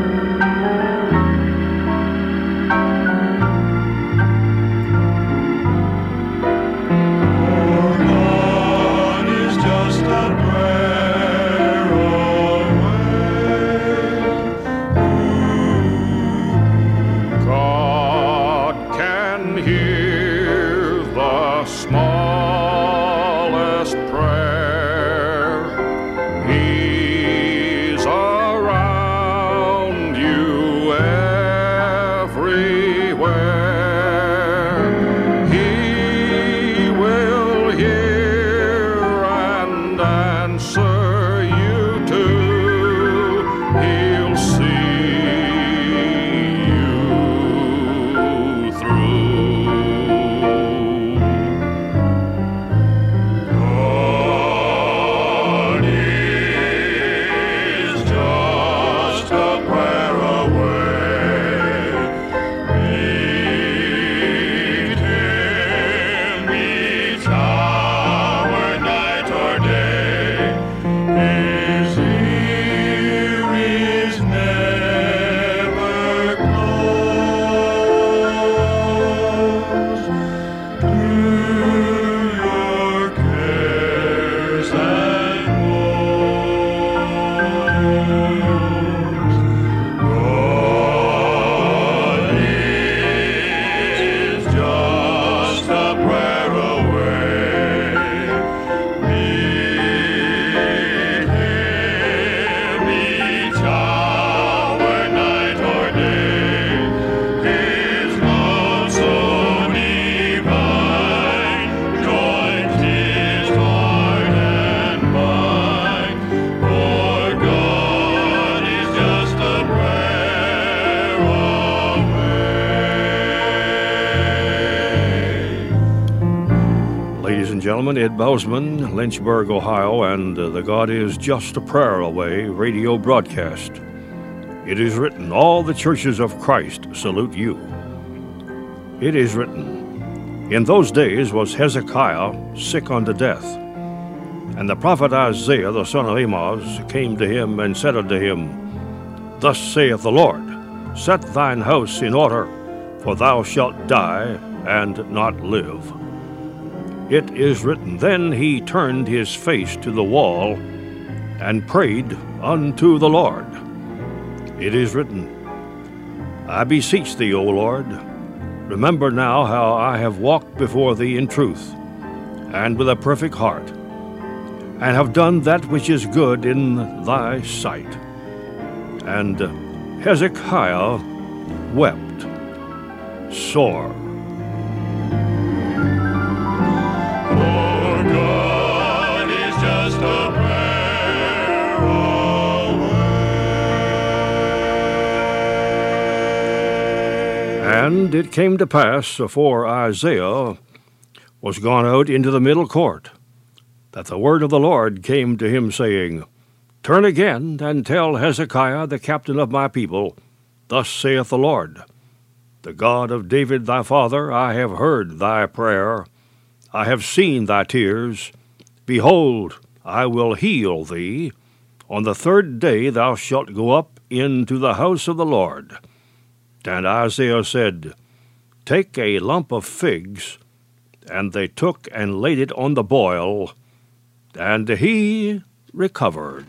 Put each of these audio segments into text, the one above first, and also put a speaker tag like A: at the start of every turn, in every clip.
A: Gentlemen, Ed Bousman, Lynchburg, Ohio, and the God is Just a Prayer Away radio broadcast. It is written, all the churches of Christ salute you. It is written, in those days was Hezekiah sick unto death. And the prophet Isaiah, the son of Amoz, came to him and said unto him, Thus saith the Lord, set thine house in order, for thou shalt die and not live. It is written, Then he turned his face to the wall and prayed unto the Lord. It is written, I beseech thee, O Lord, remember now how I have walked before thee in truth, and with a perfect heart, and have done that which is good in thy sight. And Hezekiah wept sore. And it came to pass, afore Isaiah was gone out into the middle court, that the word of the Lord came to him, saying, Turn again, and tell Hezekiah, the captain of my people, Thus saith the Lord, the God of David thy father, I have heard thy prayer, I have seen thy tears. Behold, I will heal thee. On the third day thou shalt go up into the house of the Lord. And Isaiah said, Take a lump of figs. And they took and laid it on the boil, and he recovered.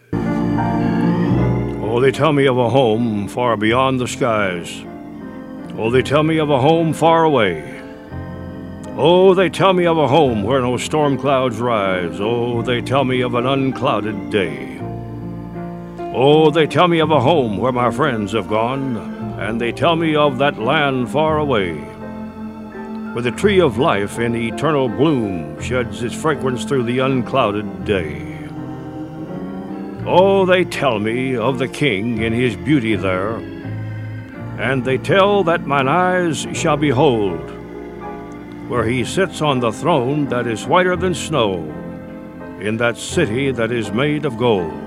A: Oh, they tell me of a home far beyond the skies. Oh, they tell me of a home far away. Oh, they tell me of a home where no storm clouds rise. Oh, they tell me of an unclouded day. Oh, they tell me of a home where my friends have gone, and they tell me of that land far away, where the tree of life in eternal bloom sheds its fragrance through the unclouded day. Oh, they tell me of the King in his beauty there, and they tell that mine eyes shall behold, where he sits on the throne that is whiter than snow, in that city that is made of gold.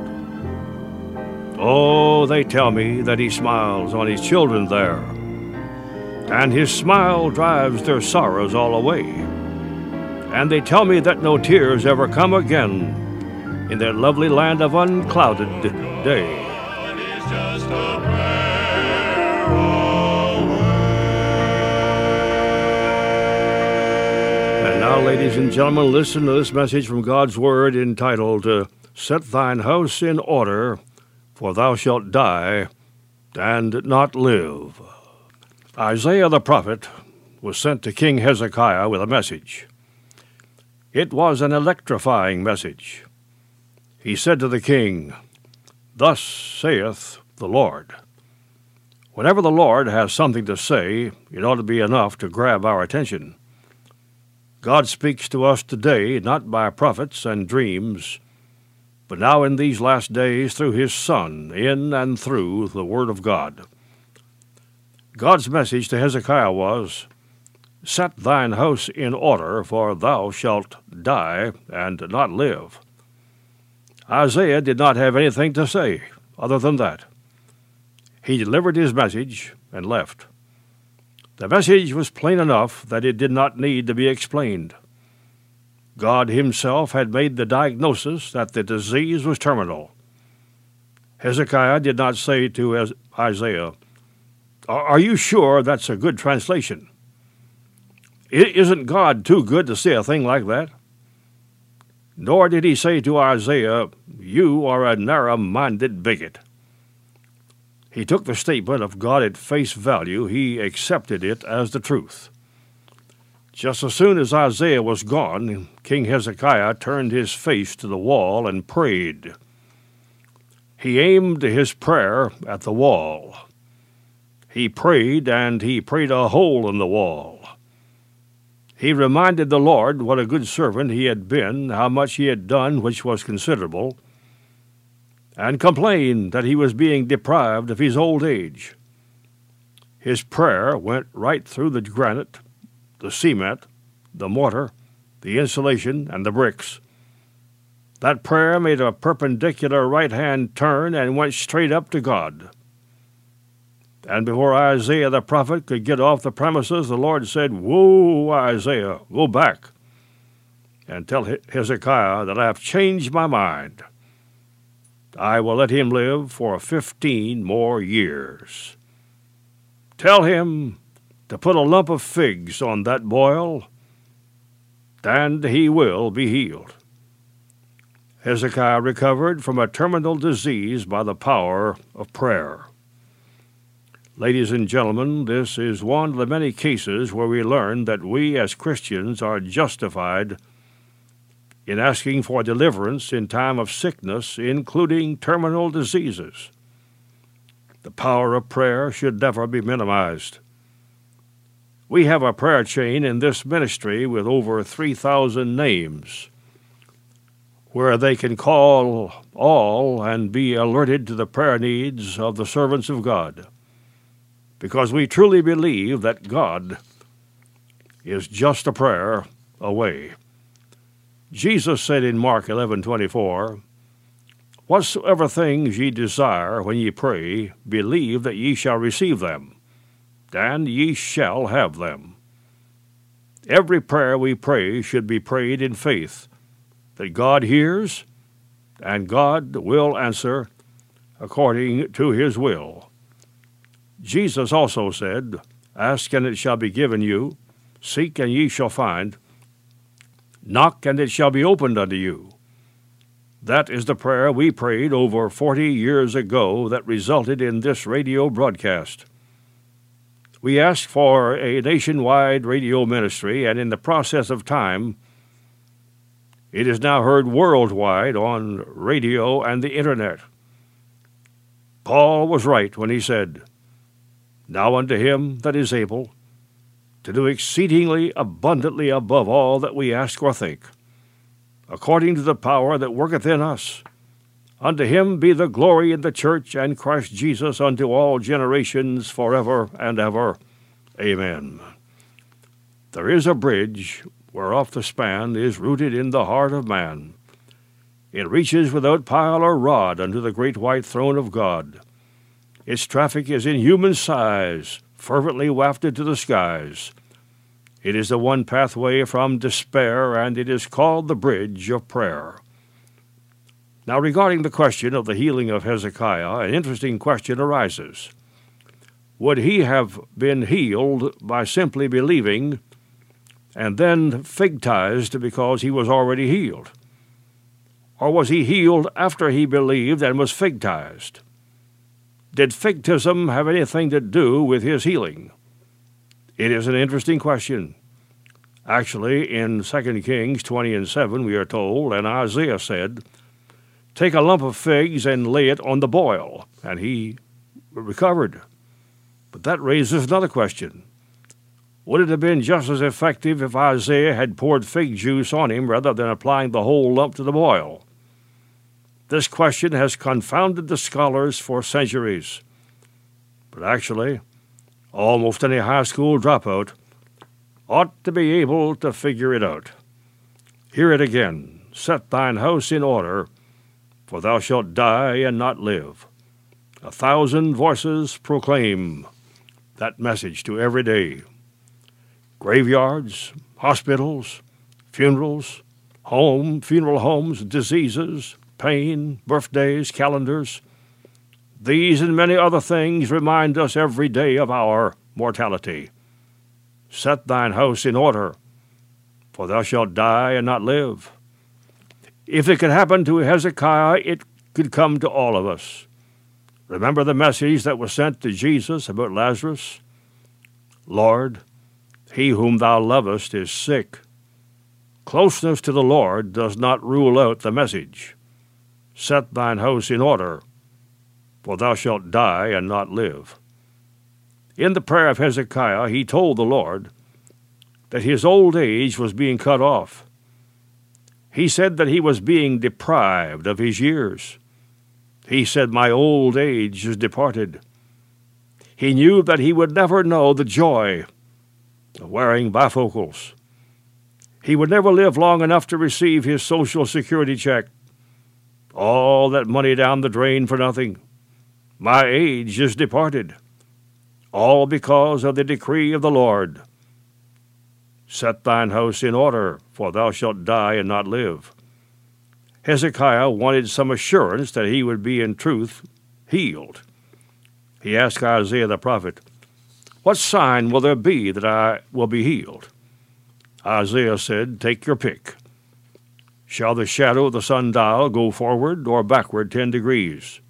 A: Oh, they tell me that he smiles on his children there, and his smile drives their sorrows all away. And they tell me that no tears ever come again in that lovely land of unclouded day.
B: just a prayer away.
A: And now, ladies and gentlemen, listen to this message from God's Word entitled, Set Thine House in Order, for thou shalt die and not live. Isaiah the prophet was sent to King Hezekiah with a message. It was an electrifying message. He said to the king, Thus saith the Lord. Whenever the Lord has something to say, it ought to be enough to grab our attention. God speaks to us today not by prophets and dreams, but now in these last days through His Son, in and through the Word of God. God's message to Hezekiah was, Set thine house in order, for thou shalt die and not live. Isaiah did not have anything to say other than that. He delivered his message and left. The message was plain enough that it did not need to be explained. God Himself had made the diagnosis that the disease was terminal. Hezekiah did not say to Isaiah, Are you sure that's a good translation? Isn't God too good to say a thing like that? Nor did he say to Isaiah, You are a narrow-minded bigot. He took the statement of God at face value. He accepted it as the truth. Just as soon as Isaiah was gone, King Hezekiah turned his face to the wall and prayed. He aimed his prayer at the wall. He prayed, and he prayed a hole in the wall. He reminded the Lord what a good servant he had been, how much he had done, which was considerable, and complained that he was being deprived of his old age. His prayer went right through the granite, the cement, the mortar, the insulation, and the bricks. That prayer made a perpendicular right-hand turn and went straight up to God. And before Isaiah the prophet could get off the premises, the Lord said, Whoa, Isaiah, go back and tell Hezekiah that I have changed my mind. I will let him live for 15 more years. Tell him to put a lump of figs on that boil, and he will be healed. Hezekiah recovered from a terminal disease by the power of prayer. Ladies and gentlemen, this is one of the many cases where we learn that we as Christians are justified in asking for deliverance in time of sickness, including terminal diseases. The power of prayer should never be minimized. We have a prayer chain in this ministry with over 3,000 names, where they can call all and be alerted to the prayer needs of the servants of God, because we truly believe that God is just a prayer away. Jesus said in Mark 11:24, Whatsoever things ye desire when ye pray, believe that ye shall receive them, and ye shall have them. Every prayer we pray should be prayed in faith that God hears and God will answer according to His will. Jesus also said, Ask, and it shall be given you. Seek, and ye shall find. Knock, and it shall be opened unto you. That is the prayer we prayed over 40 years ago that resulted in this radio broadcast. We asked for a nationwide radio ministry, and in the process of time, it is now heard worldwide on radio and the Internet. Paul was right when he said, Now unto him that is able to do exceedingly abundantly above all that we ask or think, according to the power that worketh in us, unto him be the glory in the church and Christ Jesus unto all generations forever and ever. Amen. There is a bridge whereof the span is rooted in the heart of man. It reaches without pile or rod unto the great white throne of God. Its traffic is in human size, fervently wafted to the skies. It is the one pathway from despair, and it is called the bridge of prayer. Now, regarding the question of the healing of Hezekiah, an interesting question arises. Would he have been healed by simply believing and then figtized because he was already healed? Or was he healed after he believed and was figtized? Did figtism have anything to do with his healing? It is an interesting question. Actually, in 2 Kings 20:7, we are told, and Isaiah said, "Take a lump of figs and lay it on the boil," and he recovered. But that raises another question. Would it have been just as effective if Isaiah had poured fig juice on him rather than applying the whole lump to the boil? This question has confounded the scholars for centuries. But actually, almost any high school dropout ought to be able to figure it out. Hear it again. Set thine house in order, for thou shalt die and not live. 1,000 voices proclaim that message to every day. Graveyards, hospitals, funerals, funeral homes, diseases, pain, birthdays, calendars. These and many other things remind us every day of our mortality. Set thine house in order, for thou shalt die and not live. If it could happen to Hezekiah, it could come to all of us. Remember the message that was sent to Jesus about Lazarus? Lord, he whom thou lovest is sick. Closeness to the Lord does not rule out the message. Set thine house in order, for thou shalt die and not live. In the prayer of Hezekiah, he told the Lord that his old age was being cut off. He said that he was being deprived of his years. He said, "My old age is departed." He knew that he would never know the joy of wearing bifocals. He would never live long enough to receive his Social Security check. All that money down the drain for nothing. My age is departed. All because of the decree of the Lord. Set thine house in order, for thou shalt die and not live. Hezekiah wanted some assurance that he would be in truth healed. He asked Isaiah the prophet, "What sign will there be that I will be healed?" Isaiah said, "Take your pick. Shall the shadow of the sundial go forward or backward 10 degrees?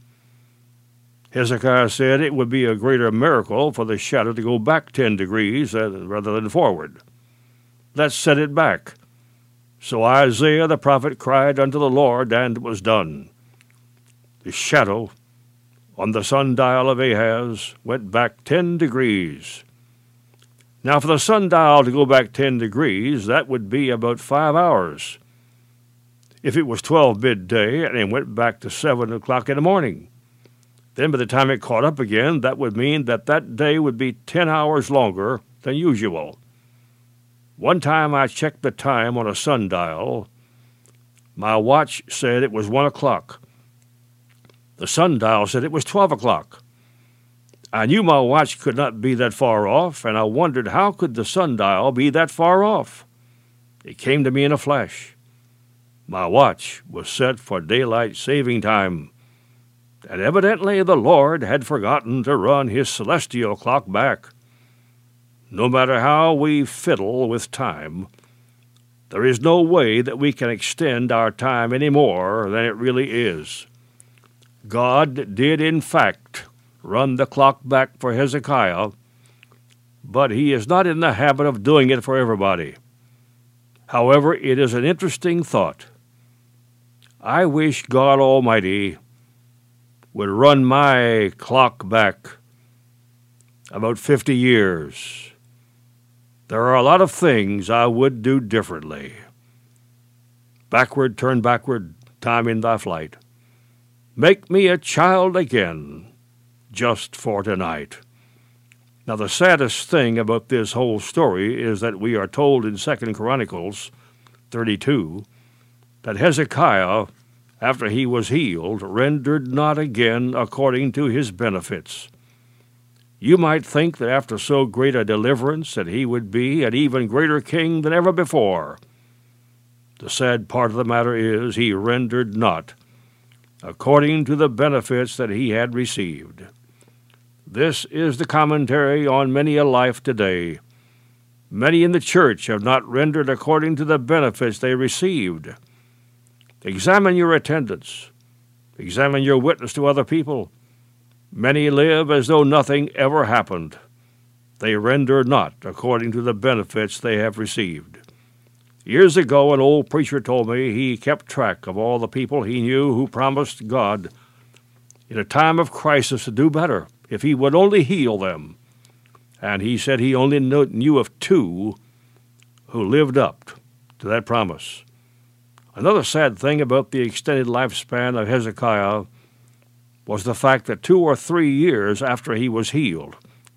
A: Hezekiah said it would be a greater miracle for the shadow to go back 10 degrees rather than forward. Let's set it back. So Isaiah the prophet cried unto the Lord, and it was done. The shadow on the sundial of Ahaz went back 10 degrees. Now for the sundial to go back 10 degrees, that would be about 5 hours. If it was 12 midday and it went back to 7 o'clock in the morning, then by the time it caught up again, that would mean that that day would be 10 hours longer than usual. One time I checked the time on a sundial. My watch said it was 1 o'clock. The sundial said it was 12 o'clock. I knew my watch could not be that far off, and I wondered how could the sundial be that far off. It came to me in a flash. My watch was set for daylight saving time, and evidently the Lord had forgotten to run his celestial clock back. No matter how we fiddle with time, there is no way that we can extend our time any more than it really is. God did, in fact, run the clock back for Hezekiah, but he is not in the habit of doing it for everybody. However, it is an interesting thought. I wish God Almighty would run my clock back about 50 years. There are a lot of things I would do differently. Backward, turn backward, time in thy flight. Make me a child again, just for tonight. Now, the saddest thing about this whole story is that we are told in 2 Chronicles 32 that Hezekiah, after he was healed, rendered not again according to his benefits. You might think that after so great a deliverance that he would be an even greater king than ever before. The sad part of the matter is he rendered not according to the benefits that he had received. This is the commentary on many a life today. Many in the church have not rendered according to the benefits they received. Examine your attendance. Examine your witness to other people. Many live as though nothing ever happened. They render not according to the benefits they have received. Years ago, an old preacher told me he kept track of all the people he knew who promised God in a time of crisis to do better if he would only heal them. And he said he only knew of 2 who lived up to that promise. Another sad thing about the extended lifespan of Hezekiah was the fact that 2 or 3 years after he was healed,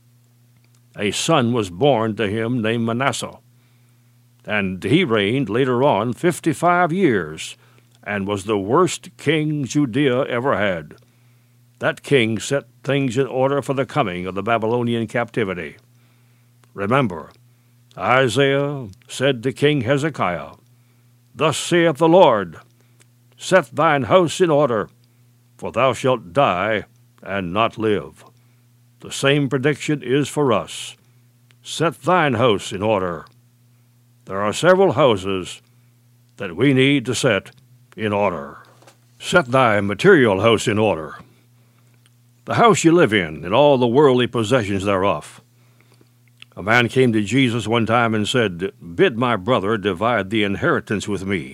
A: a son was born to him named Manasseh. And he reigned later on 55 years and was the worst king Judea ever had. That king set things in order for the coming of the Babylonian captivity. Remember, Isaiah said to King Hezekiah, "Thus saith the Lord, set thine house in order, for thou shalt die and not live." The same prediction is for us. Set thine house in order. There are several houses that we need to set in order. Set thy material house in order. The house you live in and all the worldly possessions thereof. A man came to Jesus one time and said, "Bid my brother divide the inheritance with me."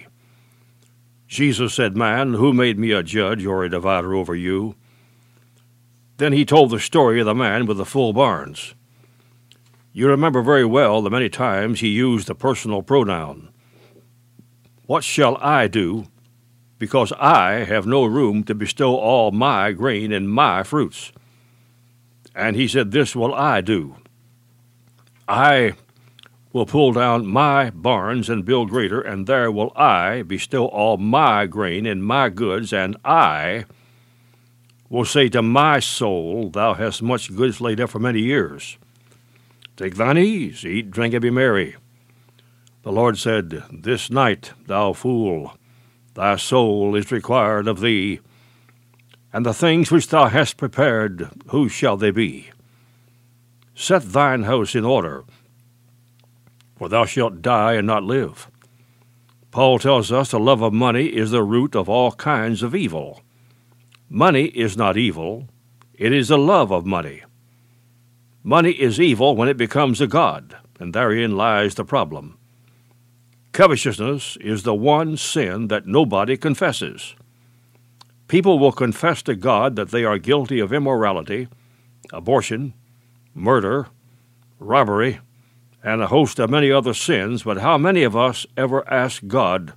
A: Jesus said, "Man, who made me a judge or a divider over you?" Then he told the story of the man with the full barns. You remember very well the many times he used the personal pronoun. What shall I do, because I have no room to bestow all my grain and my fruits? And he said, "This will I do. I will pull down my barns and build greater, and there will I bestow all my grain and my goods, and I will say to my soul, Thou hast much goods laid up for many years. Take thine ease, eat, drink, and be merry." The Lord said, "This night, thou fool, thy soul is required of thee, and the things which thou hast prepared, whose shall they be? Set thine house in order, for thou shalt die and not live." Paul tells us the love of money is the root of all kinds of evil. Money is not evil, it is the love of money. Money is evil when it becomes a god, and therein lies the problem. Covetousness is the one sin that nobody confesses. People will confess to God that they are guilty of immorality, abortion, murder, robbery, and a host of many other sins, but how many of us ever ask God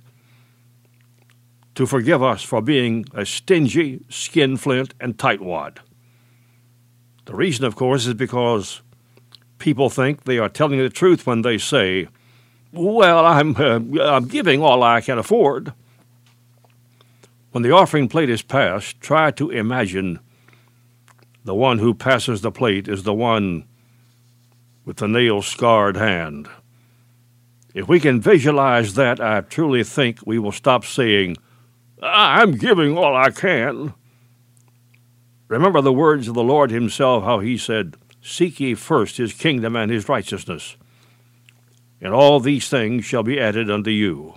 A: to forgive us for being a stingy, skinflint, and tightwad? The reason, of course, is because people think they are telling the truth when they say, "Well, I'm giving all I can afford." When the offering plate is passed, try to imagine the one who passes the plate is the one with the nail-scarred hand. If we can visualize that, I truly think we will stop saying, "I'm giving all I can." Remember the words of the Lord himself, how he said, "Seek ye first his kingdom and his righteousness, and all these things shall be added unto you."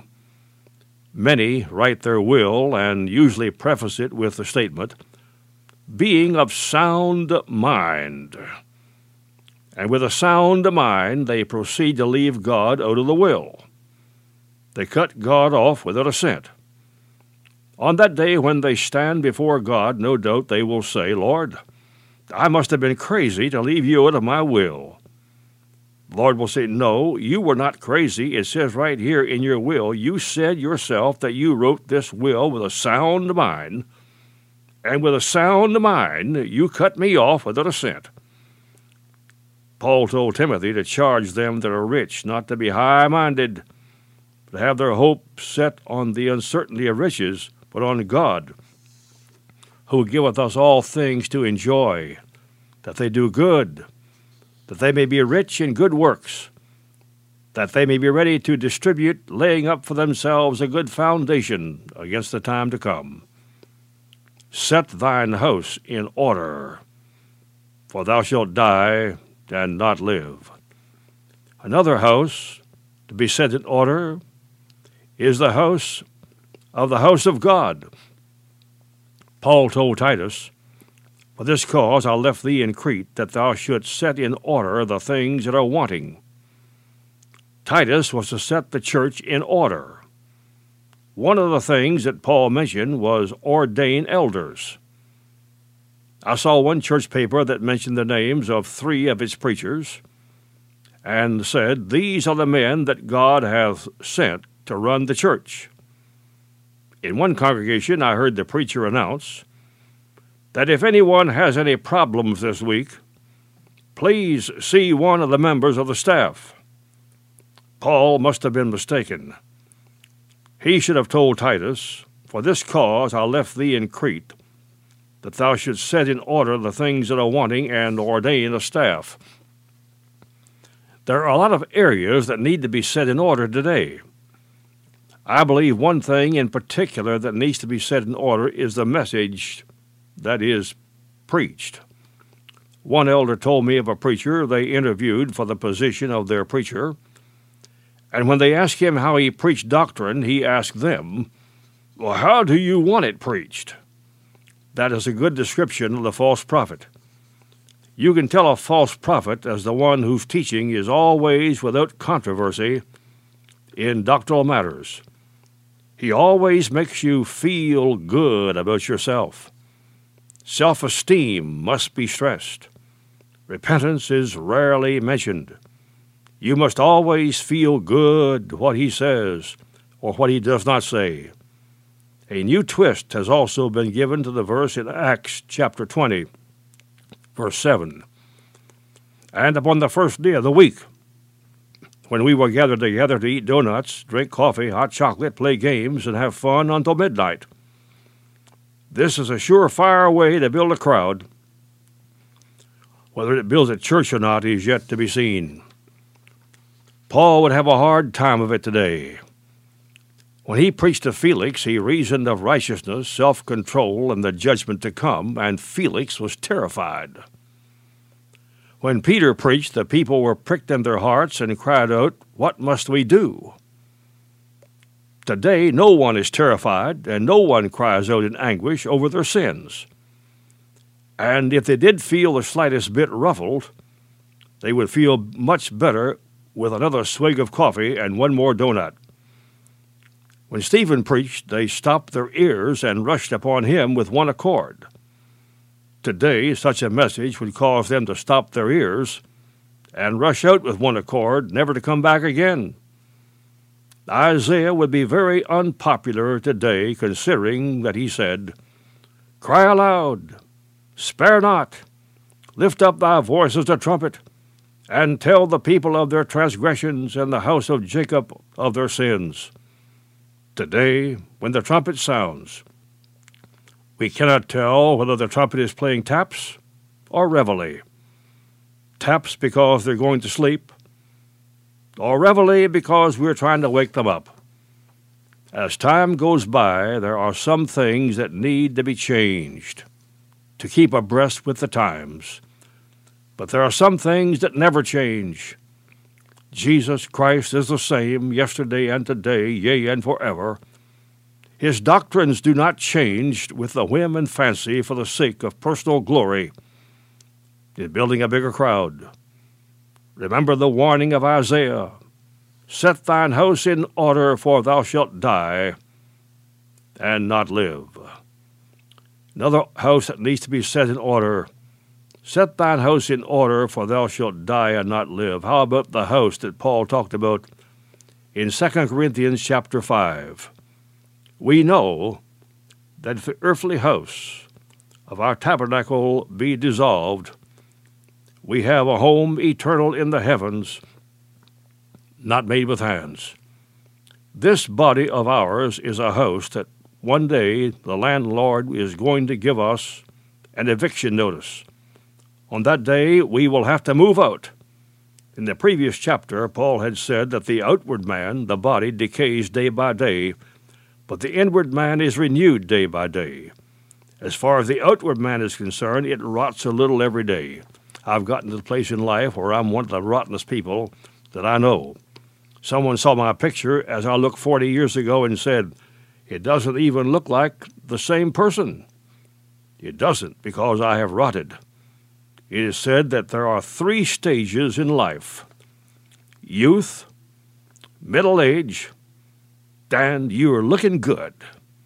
A: Many write their will and usually preface it with the statement, "Being of sound mind." And with a sound mind, they proceed to leave God out of the will. They cut God off without assent. On that day when they stand before God, no doubt they will say, "Lord, I must have been crazy to leave you out of my will." The Lord will say, "No, you were not crazy. It says right here in your will, you said yourself that you wrote this will with a sound mind, and with a sound mind you cut me off without assent." Paul told Timothy to charge them that are rich not to be high-minded, to have their hope set on the uncertainty of riches, but on God, who giveth us all things to enjoy, that they do good, that they may be rich in good works, that they may be ready to distribute, laying up for themselves a good foundation against the time to come. set thine house in order, for thou shalt die and not live. Another house to be set in order is the house of God. Paul told Titus, For this cause I left thee in Crete, that thou shouldst set in order the things that are wanting. Titus was to set the church in order. One of the things that Paul mentioned was ordain elders. I saw one church paper that mentioned the names of 3 of its preachers and said, These are the men that God hath sent to run the church. In one congregation, I heard the preacher announce that if anyone has any problems this week, please see one of the members of the staff. Paul must have been mistaken. He should have told Titus, For this cause I left thee in Crete, that thou shouldst set in order the things that are wanting and ordain a staff. There are a lot of areas that need to be set in order today. I believe one thing in particular that needs to be set in order is the message that is preached. One elder told me of a preacher they interviewed for the position of their preacher, and when they asked him how he preached doctrine, he asked them, Well, how do you want it preached? That is a good description of the false prophet. You can tell a false prophet as the one whose teaching is always without controversy in doctrinal matters. He always makes you feel good about yourself. Self-esteem must be stressed. Repentance is rarely mentioned. You must always feel good what he says or what he does not say. A new twist has also been given to the verse in Acts chapter 20, verse 7. And upon the first day of the week, when we were gathered together to eat donuts, drink coffee, hot chocolate, play games, and have fun until midnight. This is a surefire way to build a crowd. Whether it builds a church or not is yet to be seen. Paul would have a hard time of it today. When he preached to Felix, he reasoned of righteousness, self-control, and the judgment to come, and Felix was terrified. When Peter preached, the people were pricked in their hearts and cried out, What must we do? Today, no one is terrified, and no one cries out in anguish over their sins. And if they did feel the slightest bit ruffled, they would feel much better with another swig of coffee and one more donut. When Stephen preached, they stopped their ears and rushed upon him with one accord. Today, such a message would cause them to stop their ears and rush out with one accord, never to come back again. Isaiah would be very unpopular today, considering that he said, Cry aloud, spare not, lift up thy voice as a trumpet, and tell the people of their transgressions and the house of Jacob of their sins. Today, when the trumpet sounds, we cannot tell whether the trumpet is playing taps or reveille. Taps because they're going to sleep, or reveille because we're trying to wake them up. As time goes by, there are some things that need to be changed to keep abreast with the times. But there are some things that never change. Jesus Christ is the same yesterday and today, yea, and forever. His doctrines do not change with the whim and fancy for the sake of personal glory in building a bigger crowd. Remember the warning of Isaiah, Set thine house in order, for thou shalt die and not live. Another house that needs to be set in order, Set thine house in order, for thou shalt die and not live. How about the house that Paul talked about in 2 Corinthians chapter 5? We know that if the earthly house of our tabernacle be dissolved, we have a home eternal in the heavens, not made with hands. This body of ours is a house that one day the landlord is going to give us an eviction notice. On that day, we will have to move out. In the previous chapter, Paul had said that the outward man, the body, decays day by day, but the inward man is renewed day by day. As far as the outward man is concerned, it rots a little every day. I've gotten to the place in life where I'm one of the rottenest people that I know. Someone saw my picture as I looked 40 years ago and said, "It doesn't even look like the same person." It doesn't, because I have rotted. It is said that there are 3 stages in life: youth, middle age, and you are looking good.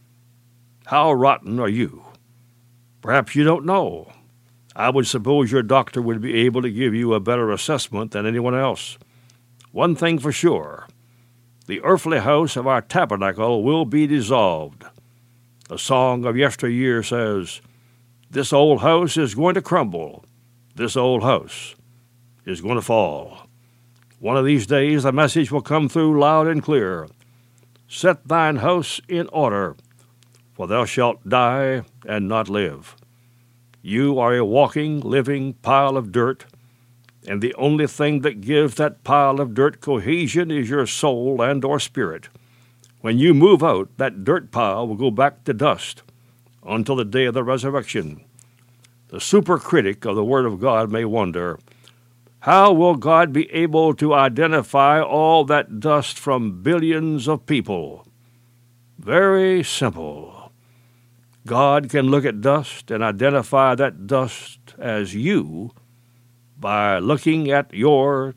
A: How rotten are you? Perhaps you don't know. I would suppose your doctor would be able to give you a better assessment than anyone else. One thing for sure, the earthly house of our tabernacle will be dissolved. A song of yesteryear says, "This old house is going to crumble. This old house is going to fall." One of these days the message will come through loud and clear. Set thine house in order, for thou shalt die and not live. You are a walking, living pile of dirt, and the only thing that gives that pile of dirt cohesion is your soul and or spirit. When you move out, that dirt pile will go back to dust until the day of the resurrection. The supercritic of the Word of God may wonder, how will God be able to identify all that dust from billions of people? Very simple. God can look at dust and identify that dust as you by looking at your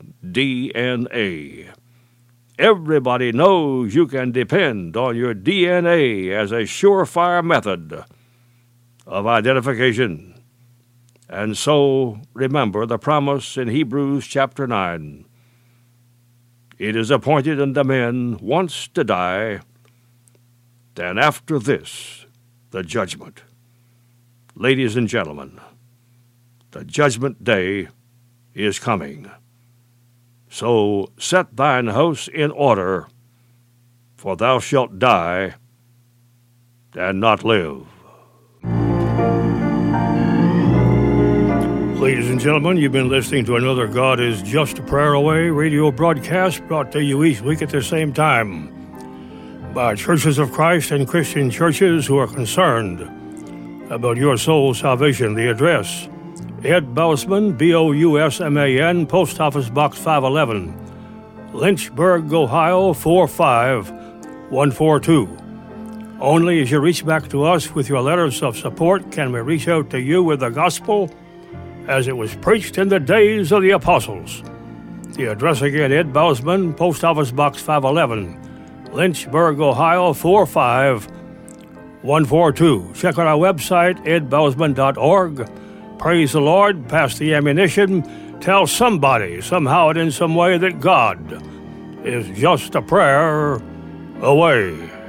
A: DNA. Everybody knows you can depend on your DNA as a surefire method of identification. And so, remember the promise in Hebrews chapter 9. It is appointed unto men once to die, and after this, the judgment. Ladies and gentlemen, the judgment day is coming. So set thine house in order, for thou shalt die and not live. Ladies and gentlemen, you've been listening to another God is Just a Prayer Away radio broadcast brought to you each week at the same time by Churches of Christ and Christian churches who are concerned about your soul's salvation. The address, Ed Bousman, Bousman, Post Office Box 511, Lynchburg, Ohio 45142. Only as you reach back to us with your letters of support can we reach out to you with the gospel as it was preached in the days of the apostles. The address again, Ed Bousman, Post Office Box 511, Lynchburg, Ohio 45142. Check out our website, edbousman.org. Praise the Lord, pass the ammunition, tell somebody, somehow and in some way, that God is just a prayer away.